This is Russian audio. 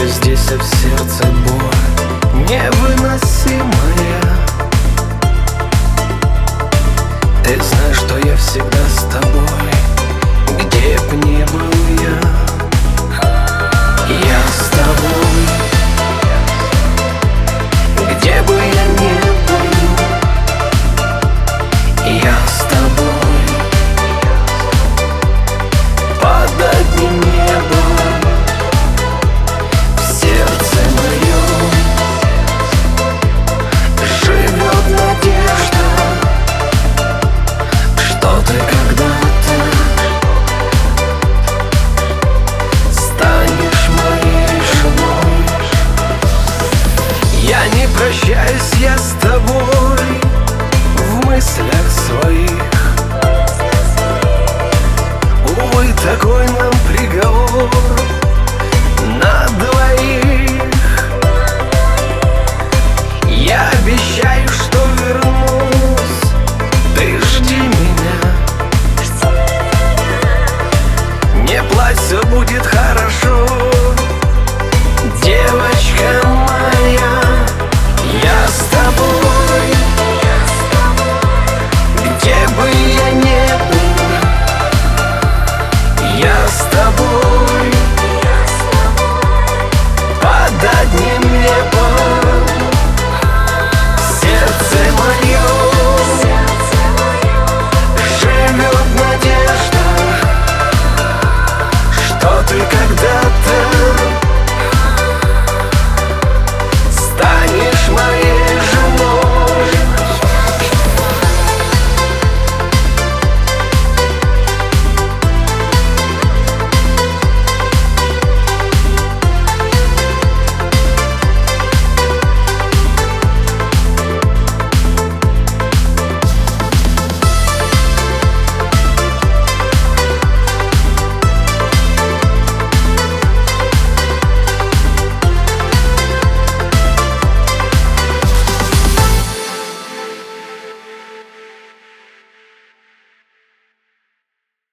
тебе здесь, а в сердце боль невыносимая. Ты знаешь, что я всегда с тобой, где б ни был я. Я с тобой, где бы я ни был. Я с тобой под одним небом. В сердце моем живет надежда, что ты когда-то станешь моей женой. Я не прощаюсь, я с тобой в мыслях своих. Увы, такой нам приговор на двоих. Я обещаю, что вернусь, ты жди меня. Не плачь, все будет хорошо.